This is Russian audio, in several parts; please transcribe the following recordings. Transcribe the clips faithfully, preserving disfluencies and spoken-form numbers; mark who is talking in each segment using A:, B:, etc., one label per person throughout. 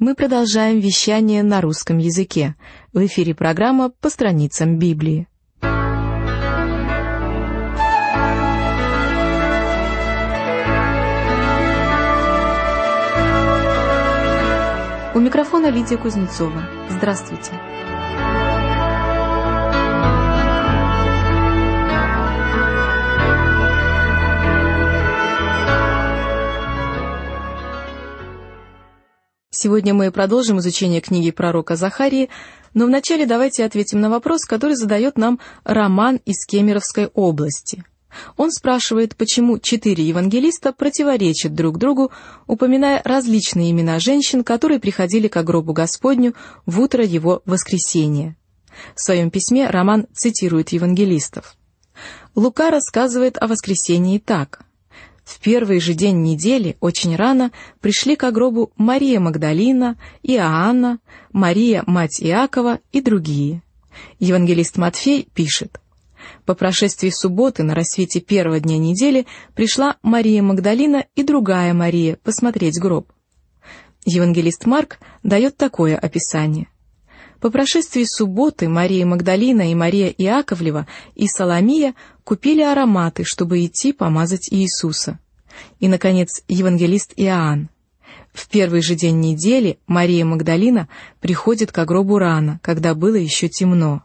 A: Мы продолжаем вещание на русском языке. В эфире программа «По страницам Библии». У микрофона Лидия Кузнецова. Здравствуйте. Сегодня мы продолжим изучение книги пророка Захарии, но вначале давайте ответим на вопрос, который задает нам Роман из Кемеровской области. Он спрашивает, почему четыре евангелиста противоречат друг другу, упоминая различные имена женщин, которые приходили к гробу Господню в утро его воскресения. В своем письме Роман цитирует евангелистов. Лука рассказывает о воскресении так. В первый же день недели, очень рано, пришли к гробу Мария Магдалина, Иоанна, Мария, мать Иакова и другие. Евангелист Матфей пишет: «По прошествии субботы на рассвете первого дня недели пришла Мария Магдалина и другая Мария посмотреть гроб». Евангелист Марк дает такое описание. По прошествии субботы Мария Магдалина и Мария Иаковлева и Соломия купили ароматы, чтобы идти помазать Иисуса. И, наконец, евангелист Иоанн. В первый же день недели Мария Магдалина приходит к гробу рано, когда было еще темно.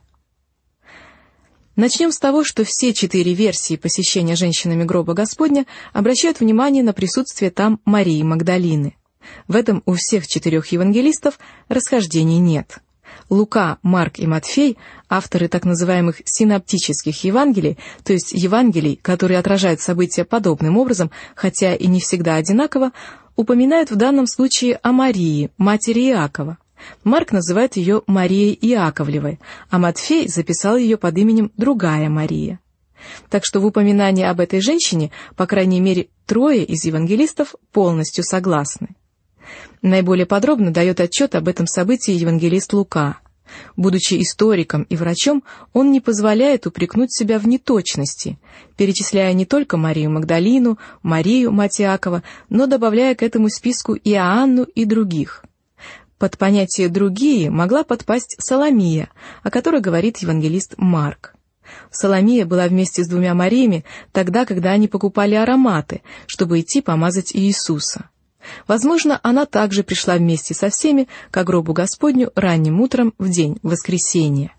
A: Начнем с того, что все четыре версии посещения женщинами гроба Господня обращают внимание на присутствие там Марии Магдалины. В этом у всех четырех евангелистов расхождений нет. Лука, Марк и Матфей, авторы так называемых синоптических Евангелий, то есть Евангелий, которые отражают события подобным образом, хотя и не всегда одинаково, упоминают в данном случае о Марии, матери Иакова. Марк называет ее Марией Иаковлевой, а Матфей записал ее под именем другая Мария. Так что в упоминании об этой женщине, по крайней мере, трое из евангелистов полностью согласны. Наиболее подробно дает отчет об этом событии евангелист Лука. Будучи историком и врачом, он не позволяет упрекнуть себя в неточности, перечисляя не только Марию Магдалину, Марию, мать Иакова, но добавляя к этому списку Иоанну и других. Под понятие «другие» могла подпасть Соломия, о которой говорит евангелист Марк. Соломия была вместе с двумя Мариями тогда, когда они покупали ароматы, чтобы идти помазать Иисуса. Возможно, она также пришла вместе со всеми к гробу Господню ранним утром в день воскресения.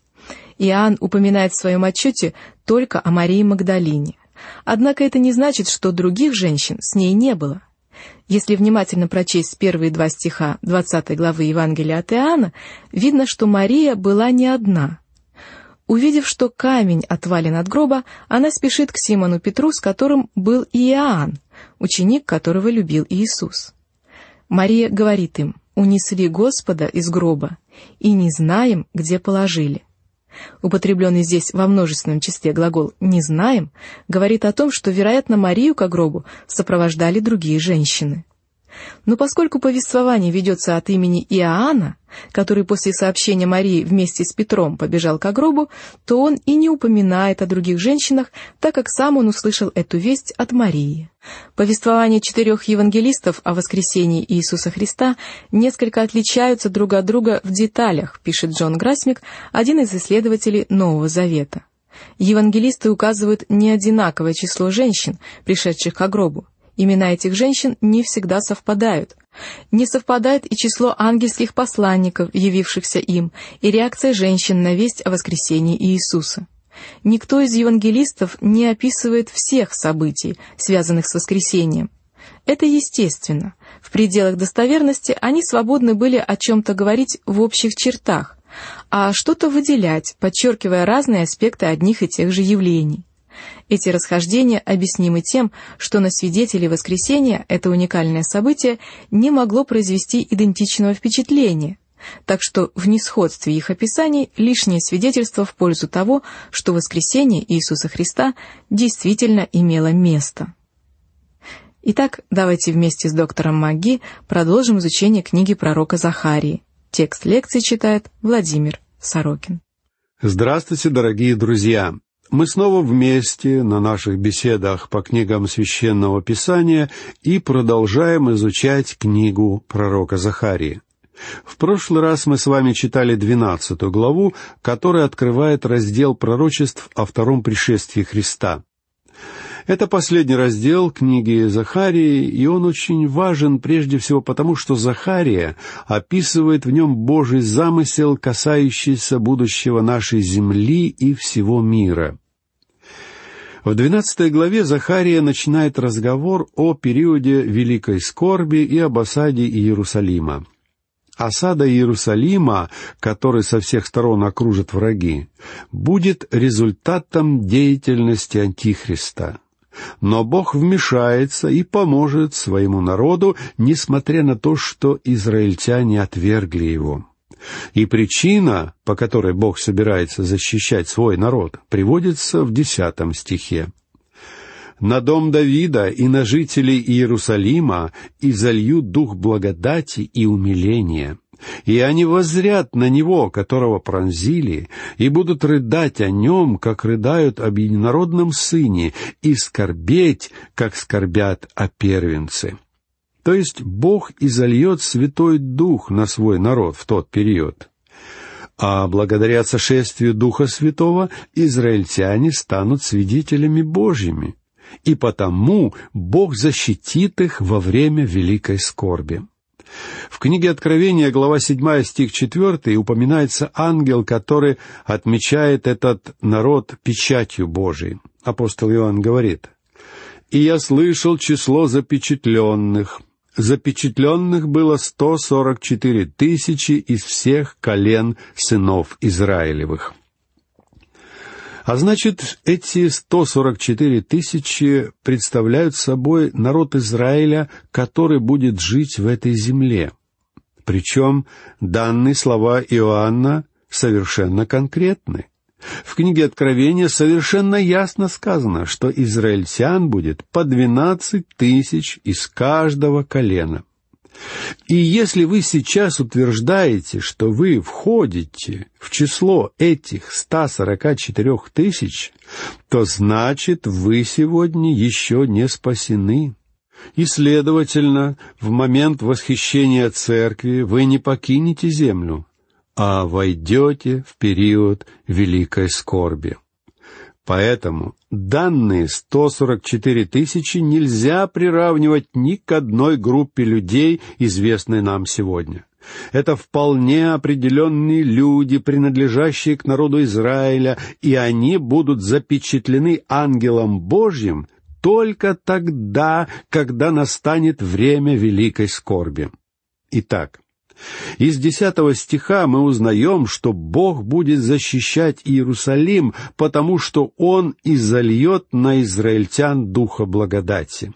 A: Иоанн упоминает в своем отчете только о Марии Магдалине. Однако это не значит, что других женщин с ней не было. Если внимательно прочесть первые два стиха двадцатой главы Евангелия от Иоанна, видно, что Мария была не одна. Увидев, что камень отвален от гроба, она спешит к Симону Петру, с которым был и Иоанн, ученик, которого любил Иисус. Мария говорит им: «Унесли Господа из гроба, и не знаем, где положили». Употребленный здесь во множественном числе глагол «не знаем» говорит о том, что, вероятно, Марию к гробу сопровождали другие женщины. Но поскольку повествование ведется от имени Иоанна, который после сообщения Марии вместе с Петром побежал к гробу, то он и не упоминает о других женщинах, так как сам он услышал эту весть от Марии. Повествования четырех евангелистов о воскресении Иисуса Христа несколько отличаются друг от друга в деталях, пишет Джон Грасмик, один из исследователей Нового Завета. Евангелисты указывают неодинаковое число женщин, пришедших к гробу. Имена этих женщин не всегда совпадают. Не совпадает и число ангельских посланников, явившихся им, и реакция женщин на весть о воскресении Иисуса. Никто из евангелистов не описывает всех событий, связанных с воскресением. Это естественно. В пределах достоверности они свободны были о чем-то говорить в общих чертах, а что-то выделять, подчеркивая разные аспекты одних и тех же явлений. Эти расхождения объяснимы тем, что на свидетелей воскресения это уникальное событие не могло произвести идентичного впечатления, так что в несходстве их описаний лишнее свидетельство в пользу того, что воскресение Иисуса Христа действительно имело место. Итак, давайте вместе с доктором МакГи продолжим изучение книги пророка Захарии. Текст лекции читает Владимир Сорокин.
B: Здравствуйте, дорогие друзья! Мы снова вместе на наших беседах по книгам Священного Писания и продолжаем изучать книгу пророка Захарии. В прошлый раз мы с вами читали двенадцатую главу, которая открывает раздел пророчеств о втором пришествии Христа. Это последний раздел книги Захарии, и он очень важен прежде всего потому, что Захария описывает в нем Божий замысел, касающийся будущего нашей земли и всего мира. В двенадцатой главе Захария начинает разговор о периоде великой скорби и об осаде Иерусалима. Осада Иерусалима, который со всех сторон окружат враги, будет результатом деятельности Антихриста. Но Бог вмешается и поможет своему народу, несмотря на то, что израильтяне отвергли его. И причина, по которой Бог собирается защищать свой народ, приводится в десятом стихе. «На дом Давида и на жителей Иерусалима изолью дух благодати и умиления, и они воззрят на него, которого пронзили, и будут рыдать о нем, как рыдают об единородном сыне, и скорбеть, как скорбят о первенце». То есть Бог изольет Святой Дух на свой народ в тот период. А благодаря сошествию Духа Святого израильтяне станут свидетелями Божьими, и потому Бог защитит их во время великой скорби. В книге Откровения, глава седьмая, стих четвертый, упоминается ангел, который отмечает этот народ печатью Божией. Апостол Иоанн говорит: «И я слышал число запечатленных. Запечатленных было сто сорок четыре тысячи из всех колен сынов Израилевых». А значит, эти сто сорок четыре тысячи представляют собой народ Израиля, который будет жить в этой земле. Причем данные слова Иоанна совершенно конкретны. В книге Откровения совершенно ясно сказано, что израильтян будет по двенадцать тысяч из каждого колена. И если вы сейчас утверждаете, что вы входите в число этих ста сорока четырех тысяч, то значит, вы сегодня еще не спасены. И, следовательно, в момент восхищения церкви вы не покинете землю, а войдете в период великой скорби. Поэтому данные сто сорок четыре тысячи нельзя приравнивать ни к одной группе людей, известной нам сегодня. Это вполне определенные люди, принадлежащие к народу Израиля, и они будут запечатлены ангелом Божьим только тогда, когда настанет время великой скорби. Итак, из десятого стиха мы узнаем, что Бог будет защищать Иерусалим, потому что Он изольет на израильтян духа благодати.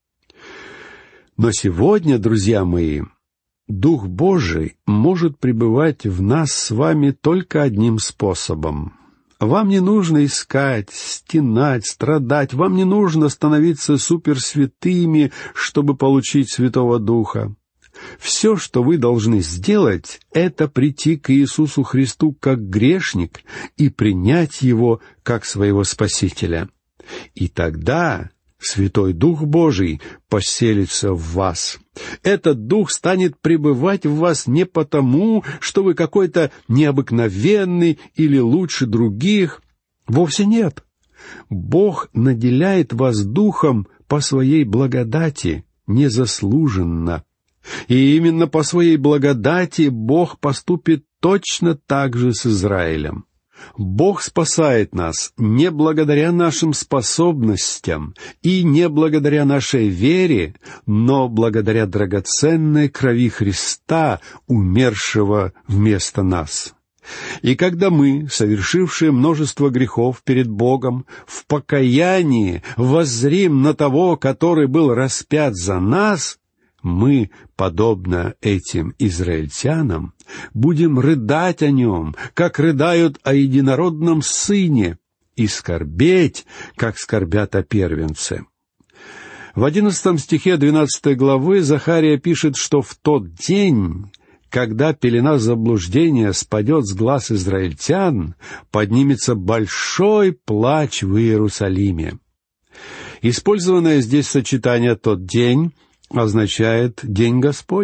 B: Но сегодня, друзья мои, Дух Божий может пребывать в нас с вами только одним способом. Вам не нужно искать, стенать, страдать, вам не нужно становиться суперсвятыми, чтобы получить Святого Духа. Все, что вы должны сделать, это прийти к Иисусу Христу как грешник и принять Его как своего Спасителя. И тогда Святой Дух Божий поселится в вас. Этот Дух станет пребывать в вас не потому, что вы какой-то необыкновенный или лучше других. Вовсе нет. Бог наделяет вас Духом по своей благодати, незаслуженно. И именно по своей благодати Бог поступит точно так же с Израилем. Бог спасает нас не благодаря нашим способностям и не благодаря нашей вере, но благодаря драгоценной крови Христа, умершего вместо нас. И когда мы, совершившие множество грехов перед Богом, в покаянии воззрим на того, который был распят за нас, мы, подобно этим израильтянам, будем рыдать о нем, как рыдают о единородном сыне, и скорбеть, как скорбят о первенце. В одиннадцатом стихе двенадцатой главы Захария пишет, что в тот день, когда пелена заблуждения спадет с глаз израильтян, поднимется большой плач в Иерусалиме. Использованное здесь сочетание «тот день» означает «день Господень».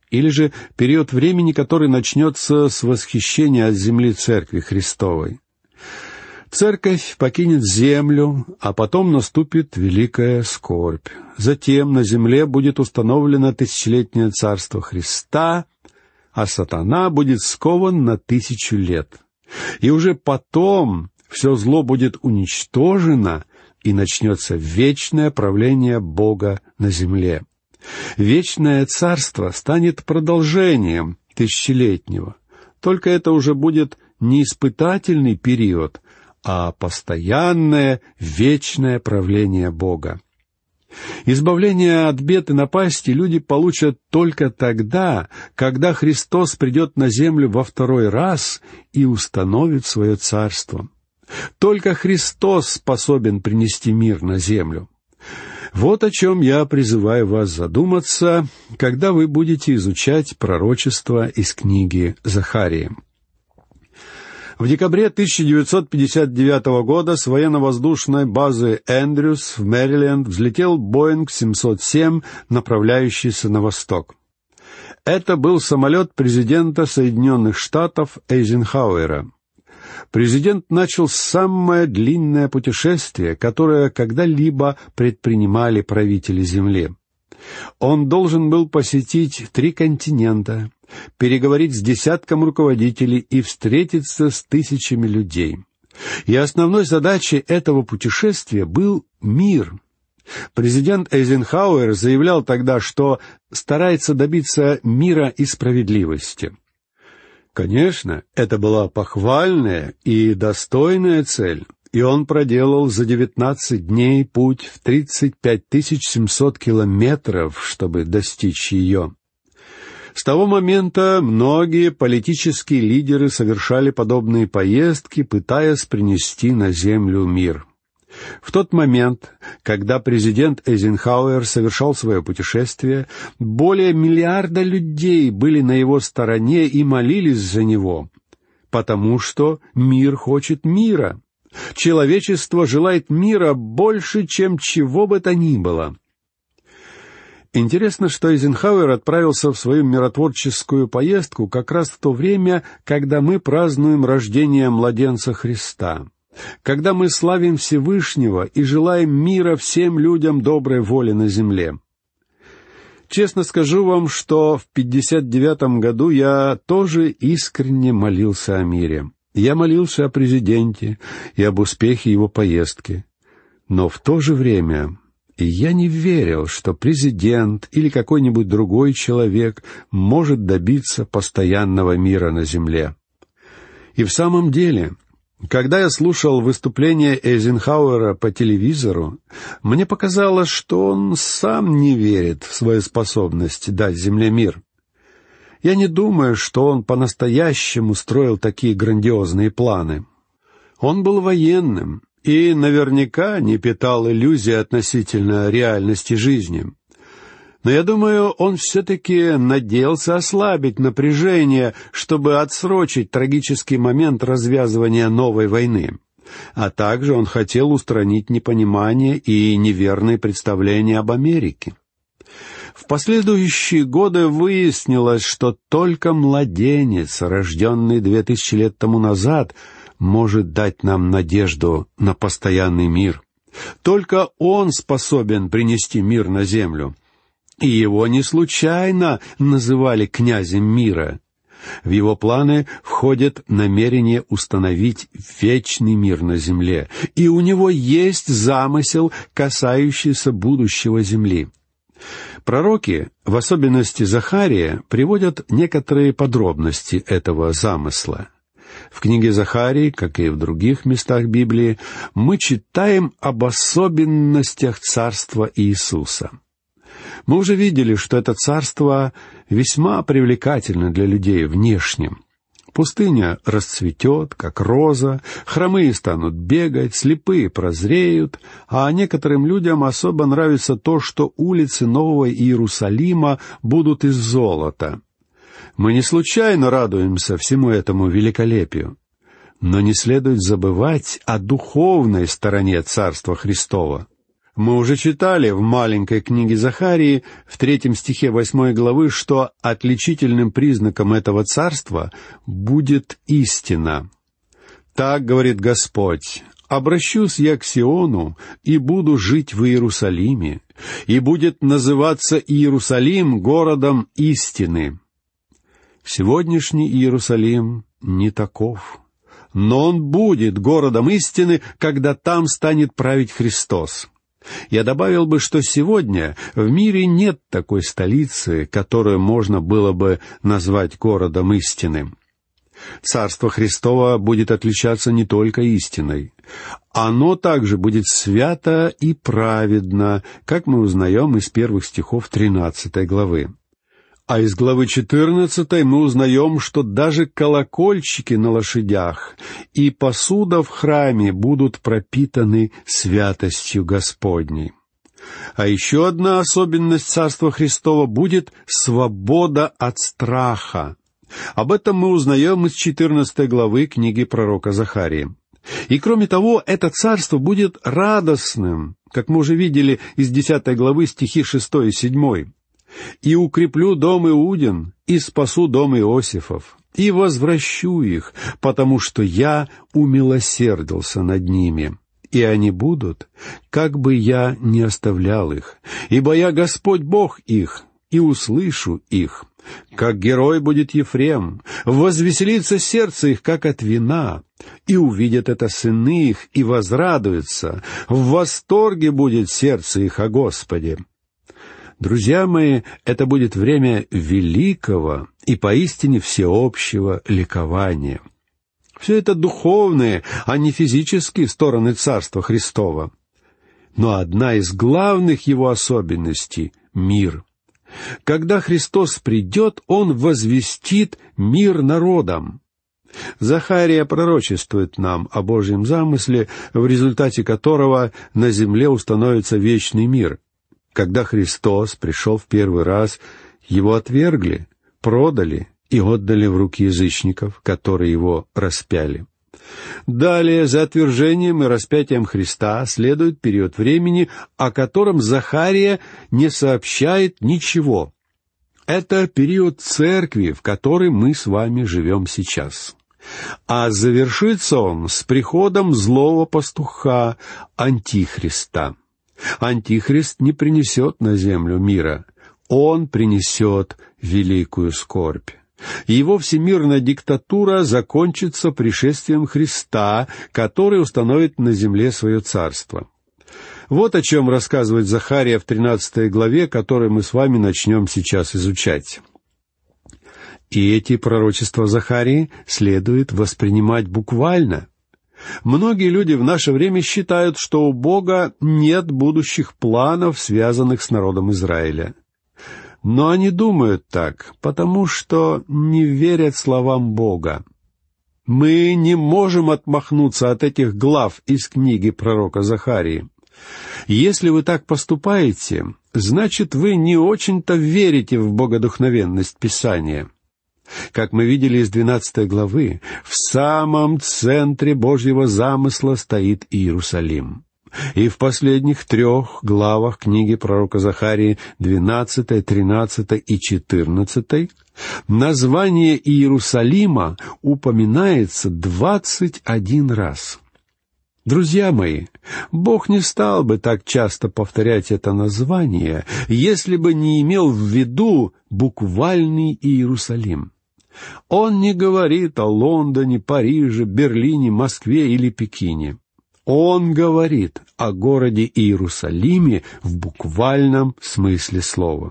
B: или же период времени, который начнется с восхищения от земли Церкви Христовой. Церковь покинет землю, а потом наступит великая скорбь. Затем на земле будет установлено тысячелетнее царство Христа, а сатана будет скован на тысячу лет. И уже потом все зло будет уничтожено, и начнется вечное правление Бога на земле. Вечное царство станет продолжением тысячелетнего. Только это уже будет не испытательный период, а постоянное вечное правление Бога. Избавление от бед и напасти люди получат только тогда, когда Христос придет на землю во второй раз и установит свое царство. Только Христос способен принести мир на землю. Вот о чем я призываю вас задуматься, когда вы будете изучать пророчество из книги Захарии. В декабре тысяча девятьсот пятьдесят девятого года с военно-воздушной базы Эндрюс в Мэриленд взлетел Боинг семьсот семь, направляющийся на восток. Это был самолет президента Соединенных Штатов Эйзенхауэра. Президент начал самое длинное путешествие, которое когда-либо предпринимали правители Земли. Он должен был посетить три континента, переговорить с десятком руководителей и встретиться с тысячами людей. И основной задачей этого путешествия был мир. Президент Эйзенхауэр заявлял тогда, что старается добиться мира и справедливости. Конечно, это была похвальная и достойная цель, и он проделал за девятнадцать дней путь в тридцать пять тысяч семьсот километров, чтобы достичь ее. С того момента многие политические лидеры совершали подобные поездки, пытаясь принести на землю мир. В тот момент, когда президент Эйзенхауэр совершал свое путешествие, более миллиарда людей были на его стороне и молились за него, потому что мир хочет мира. Человечество желает мира больше, чем чего бы то ни было. Интересно, что Эйзенхауэр отправился в свою миротворческую поездку как раз в то время, когда мы празднуем рождение младенца Христа, когда мы славим Всевышнего и желаем мира всем людям доброй воли на земле. Честно скажу вам, что в пятьдесят девятом году я тоже искренне молился о мире. Я молился о президенте и об успехе его поездки. Но в то же время я не верил, что президент или какой-нибудь другой человек может добиться постоянного мира на земле. И в самом деле, когда я слушал выступление Эйзенхауэра по телевизору, мне показалось, что он сам не верит в свою способность дать земле мир. Я не думаю, что он по-настоящему строил такие грандиозные планы. Он был военным и наверняка не питал иллюзий относительно реальности жизни. Но я думаю, он все-таки надеялся ослабить напряжение, чтобы отсрочить трагический момент развязывания новой войны. А также он хотел устранить непонимание и неверные представления об Америке. В последующие годы выяснилось, что только младенец, рожденный две тысячи лет тому назад, может дать нам надежду на постоянный мир. Только он способен принести мир на землю. И его не случайно называли князем мира. В его планы входит намерение установить вечный мир на земле, и у него есть замысел, касающийся будущего земли. Пророки, в особенности Захария, приводят некоторые подробности этого замысла. В книге Захарии, как и в других местах Библии, мы читаем об особенностях царства Иисуса. Мы уже видели, что это царство весьма привлекательно для людей внешне. Пустыня расцветет, как роза, хромые станут бегать, слепые прозреют, а некоторым людям особо нравится то, что улицы Нового Иерусалима будут из золота. Мы не случайно радуемся всему этому великолепию. Но не следует забывать о духовной стороне Царства Христова. Мы уже читали в маленькой книге Захарии в третьем стихе восьмой главы, что отличительным признаком этого царства будет истина. Так говорит Господь: «Обращусь я к Сиону и буду жить в Иерусалиме, и будет называться Иерусалим городом истины». Сегодняшний Иерусалим не таков, но он будет городом истины, когда там станет править Христос. Я добавил бы, что сегодня в мире нет такой столицы, которую можно было бы назвать городом истины. Царство Христово будет отличаться не только истиной. Оно также будет свято и праведно, как мы узнаем из первых стихов тринадцатой главы. А из главы четырнадцатой мы узнаем, что даже колокольчики на лошадях и посуда в храме будут пропитаны святостью Господней. А еще одна особенность Царства Христова будет свобода от страха. Об этом мы узнаем из четырнадцатой главы книги пророка Захарии. И кроме того, это царство будет радостным, как мы уже видели из десятой главы стихи шестой и седьмой. «И укреплю дом Иудин, и спасу дом Иосифов, и возвращу их, потому что я умилосердился над ними, и они будут, как бы я не оставлял их, ибо я Господь Бог их, и услышу их. Как герой будет Ефрем, возвеселится сердце их, как от вина, и увидят это сыны их, и возрадуются, в восторге будет сердце их о Господе». Друзья мои, это будет время великого и поистине всеобщего ликования. Все это духовные, а не физические стороны Царства Христова. Но одна из главных его особенностей — мир. Когда Христос придет, Он возвестит мир народам. Захария пророчествует нам о Божьем замысле, в результате которого на земле установится вечный мир. Когда Христос пришел в первый раз, Его отвергли, продали и отдали в руки язычников, которые Его распяли. Далее, за отвержением и распятием Христа следует период времени, о котором Захария не сообщает ничего. Это период церкви, в которой мы с вами живем сейчас. А завершится он с приходом злого пастуха, Антихриста. Антихрист не принесет на землю мира, он принесет великую скорбь. Его всемирная диктатура закончится пришествием Христа, который установит на земле свое царство. Вот о чем рассказывает Захария в тринадцатой главе, которую мы с вами начнем сейчас изучать. И эти пророчества Захарии следует воспринимать буквально. Многие люди в наше время считают, что у Бога нет будущих планов, связанных с народом Израиля. Но они думают так, потому что не верят словам Бога. Мы не можем отмахнуться от этих глав из книги пророка Захарии. Если вы так поступаете, значит, вы не очень-то верите в богодухновенность Писания. Как мы видели из двенадцатой главы, в самом центре Божьего замысла стоит Иерусалим. И в последних трех главах книги пророка Захарии, двенадцатой, тринадцатой и четырнадцатой, название Иерусалима упоминается двадцать один раз. Друзья мои, Бог не стал бы так часто повторять это название, если бы не имел в виду буквальный Иерусалим. Он не говорит о Лондоне, Париже, Берлине, Москве или Пекине. Он говорит о городе Иерусалиме в буквальном смысле слова.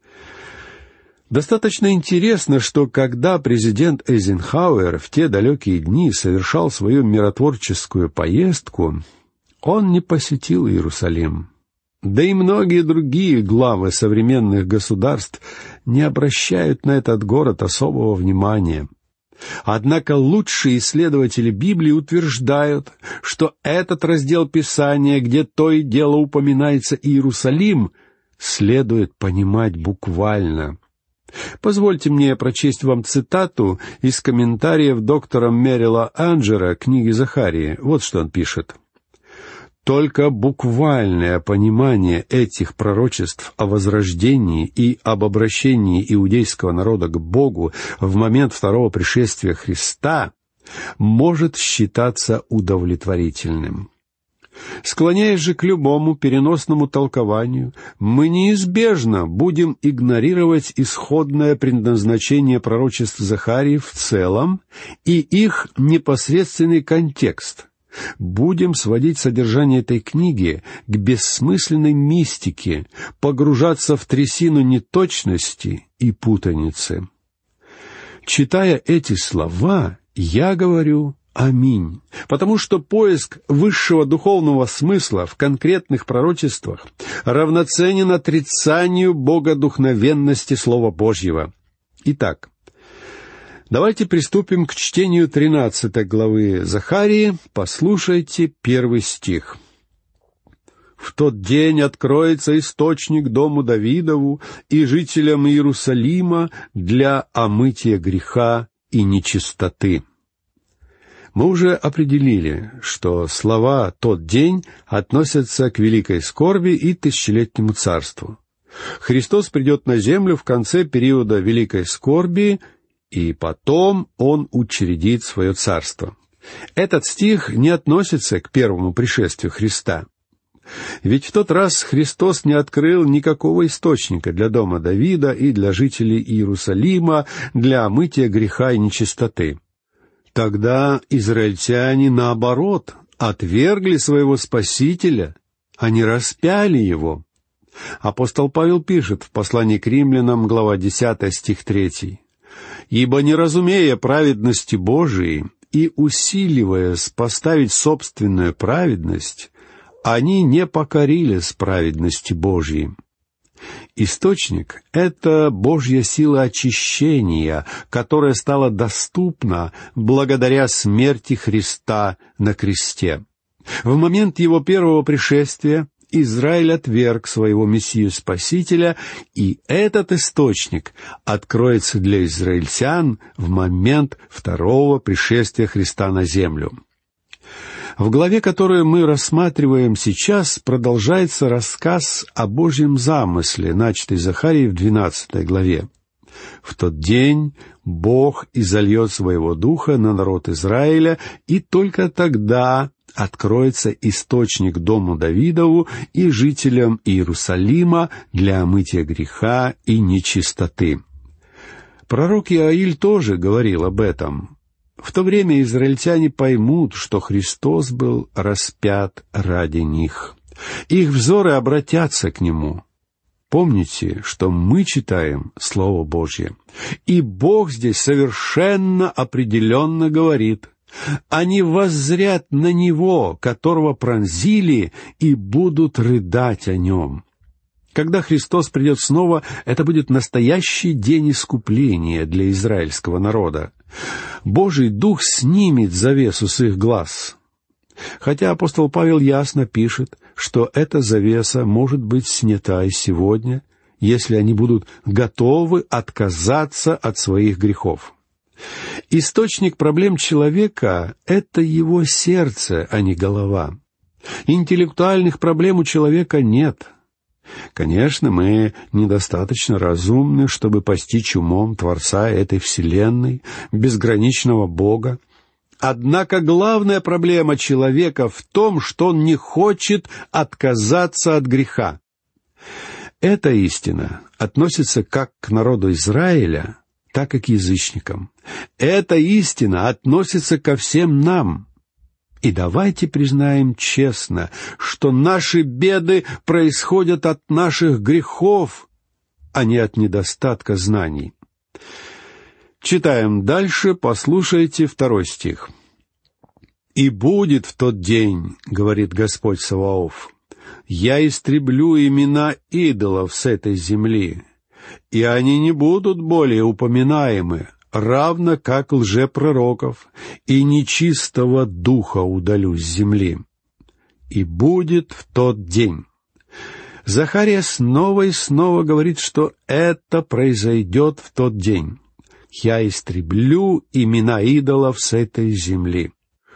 B: Достаточно интересно, что когда президент Эйзенхауэр в те далекие дни совершал свою миротворческую поездку, он не посетил Иерусалим. Да и многие другие главы современных государств не обращают на этот город особого внимания. Однако лучшие исследователи Библии утверждают, что этот раздел Писания, где то и дело упоминается Иерусалим, следует понимать буквально. Позвольте мне прочесть вам цитату из комментариев доктора Мерила Анджера книги Захарии. Вот что он пишет. Только буквальное понимание этих пророчеств о возрождении и об обращении иудейского народа к Богу в момент второго пришествия Христа может считаться удовлетворительным. Склоняясь же к любому переносному толкованию, мы неизбежно будем игнорировать исходное предназначение пророчеств Захарии в целом и их непосредственный контекст. Будем сводить содержание этой книги к бессмысленной мистике, погружаться в трясину неточности и путаницы. Читая эти слова, я говорю «Аминь», потому что поиск высшего духовного смысла в конкретных пророчествах равноценен отрицанию богодухновенности Слова Божьего. Итак, давайте приступим к чтению тринадцатой главы Захарии. Послушайте первый стих. «В тот день откроется источник дому Давидову и жителям Иерусалима для омытия греха и нечистоты». Мы уже определили, что слова «тот день» относятся к великой скорби и тысячелетнему царству. Христос придет на землю в конце периода великой скорби, и потом Он учредит свое царство. Этот стих не относится к первому пришествию Христа. Ведь в тот раз Христос не открыл никакого источника для дома Давида и для жителей Иерусалима для омытия греха и нечистоты. Тогда израильтяне, наоборот, отвергли своего Спасителя, они распяли Его. Апостол Павел пишет в послании к римлянам, глава десятая, стих третий. «Ибо, не разумея праведности Божией и усиливаясь поставить собственную праведность, они не покорились праведности Божьей». Источник — это Божья сила очищения, которая стала доступна благодаря смерти Христа на кресте. В момент Его первого пришествия Израиль отверг своего Мессию-Спасителя, и этот источник откроется для израильтян в момент второго пришествия Христа на землю. В главе, которую мы рассматриваем сейчас, продолжается рассказ о Божьем замысле, начатый Захарией в двенадцатой главе. «В тот день Бог изольет своего духа на народ Израиля, и только тогда откроется источник дому Давидову и жителям Иерусалима для омытия греха и нечистоты». Пророк Иоиль тоже говорил об этом. В то время израильтяне поймут, что Христос был распят ради них. Их взоры обратятся к Нему. Помните, что мы читаем Слово Божье. И Бог здесь совершенно определенно говорит: «Они воззрят на Него, которого пронзили, и будут рыдать о Нем». Когда Христос придет снова, это будет настоящий день искупления для израильского народа. Божий Дух снимет завесу с их глаз. Хотя апостол Павел ясно пишет, что эта завеса может быть снята и сегодня, если они будут готовы отказаться от своих грехов. Источник проблем человека — это его сердце, а не голова. Интеллектуальных проблем у человека нет. Конечно, мы недостаточно разумны, чтобы постичь умом Творца этой вселенной, безграничного Бога. Однако главная проблема человека в том, что он не хочет отказаться от греха. Эта истина относится как к народу Израиля, так и к язычникам. Эта истина относится ко всем нам. И давайте признаем честно, что наши беды происходят от наших грехов, а не от недостатка знаний. Читаем дальше, послушайте второй стих. «И будет в тот день, — говорит Господь Саваоф, — я истреблю имена идолов с этой земли, и они не будут более упоминаемы, равно как лжепророков, и нечистого духа удалю с земли. И будет в тот день». Захария снова и снова говорит, что это произойдет в тот день. «Я истреблю имена идолов с этой земли».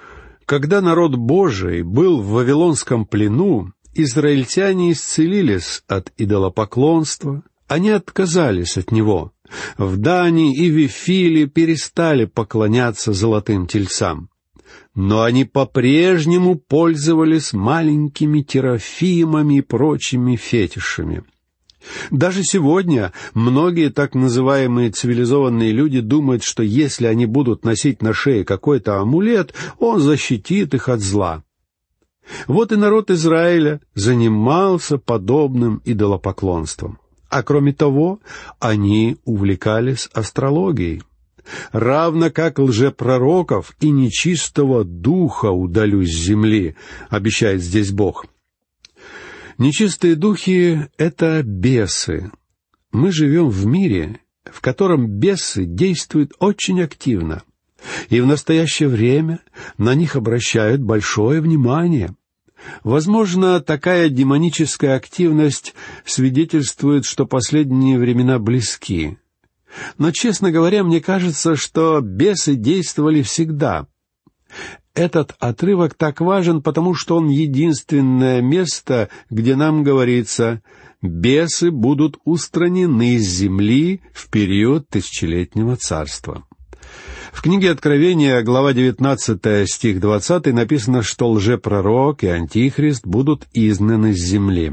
B: Когда народ Божий был в Вавилонском плену, израильтяне исцелились от идолопоклонства, они отказались от него. В Дане и Вифиле перестали поклоняться золотым тельцам. Но они по-прежнему пользовались маленькими терафимами и прочими фетишами. Даже сегодня многие так называемые цивилизованные люди думают, что если они будут носить на шее какой-то амулет, он защитит их от зла. Вот и народ Израиля занимался подобным идолопоклонством. А кроме того, они увлекались астрологией. Равно как лжепророков и нечистого духа удалю с земли, обещает здесь Бог. Нечистые духи — это бесы. Мы живем в мире, в котором бесы действуют очень активно, и в настоящее время на них обращают большое внимание. Возможно, такая демоническая активность свидетельствует, что последние времена близки. Но, честно говоря, мне кажется, что бесы действовали всегда. Этот отрывок так важен, потому что он единственное место, где нам говорится: «Бесы будут устранены с земли в период тысячелетнего царства». В книге Откровения, глава девятнадцатая, стих двадцатый, написано, что лжепророк и антихрист будут изгнаны с земли.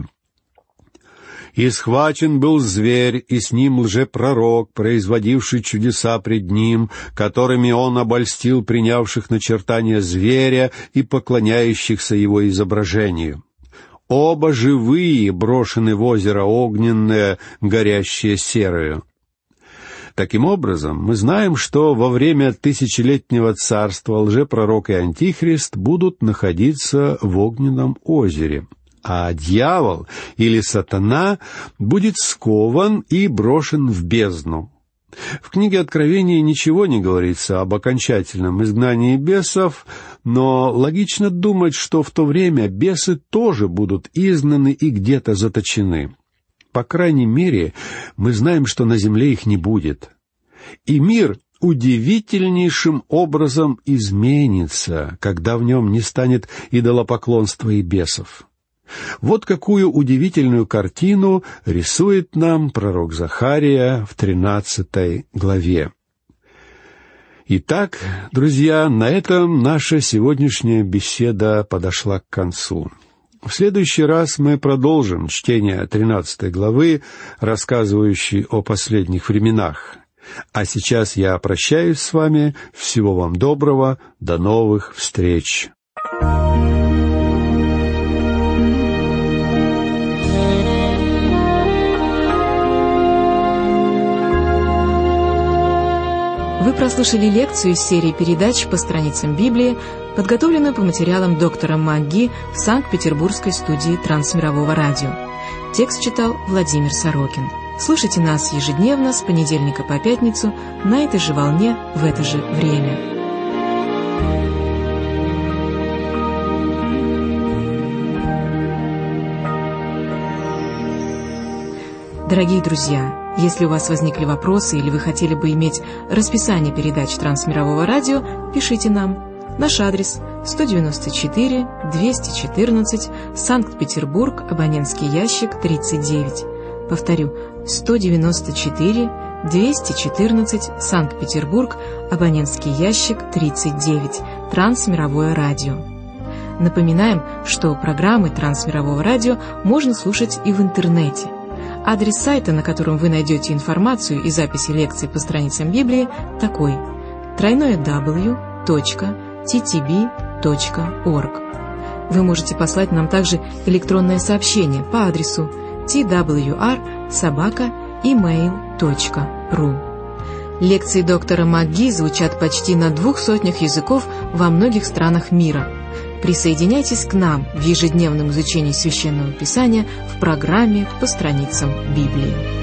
B: «И схвачен был зверь, и с ним лжепророк, производивший чудеса пред ним, которыми он обольстил принявших начертания зверя и поклоняющихся его изображению. Оба живые брошены в озеро огненное, горящее серою». Таким образом, мы знаем, что во время тысячелетнего царства лжепророк и антихрист будут находиться в огненном озере, а дьявол или сатана будет скован и брошен в бездну. В книге Откровения ничего не говорится об окончательном изгнании бесов, но логично думать, что в то время бесы тоже будут изгнаны и где-то заточены. По крайней мере, мы знаем, что на земле их не будет. И мир удивительнейшим образом изменится, когда в нем не станет идолопоклонства и бесов. Вот какую удивительную картину рисует нам пророк Захария в тринадцатой главе. Итак, друзья, на этом наша сегодняшняя беседа подошла к концу. В следующий раз мы продолжим чтение тринадцатой главы, рассказывающей о последних временах. А сейчас я прощаюсь с вами. Всего вам доброго. До новых встреч.
A: Вы прослушали лекцию из серии передач по страницам Библии, подготовленную по материалам доктора МакГи в Санкт-Петербургской студии Трансмирового радио. Текст читал Владимир Сорокин. Слушайте нас ежедневно с понедельника по пятницу на этой же волне в это же время. Дорогие друзья, если у вас возникли вопросы или вы хотели бы иметь расписание передач Трансмирового радио, пишите нам. Наш адрес сто девяносто четыре двести четырнадцать, Санкт-Петербург, абонентский ящик тридцать девять. Повторю, сто девяносто четыре двести четырнадцать, Санкт-Петербург, абонентский ящик тридцать девять, Трансмировое радио. Напоминаем, что программы Трансмирового радио можно слушать и в интернете. Адрес сайта, на котором вы найдете информацию и записи лекций по страницам Библии, такой: дабл ю дабл ю дабл ю точка ти ти би точка орг. Вы можете послать нам также электронное сообщение по адресу ти дабл ю ар собака имейл точка ру. Лекции доктора МакГи звучат почти на двух сотнях языков во многих странах мира. Присоединяйтесь к нам в ежедневном изучении Священного Писания в программе «По страницам Библии».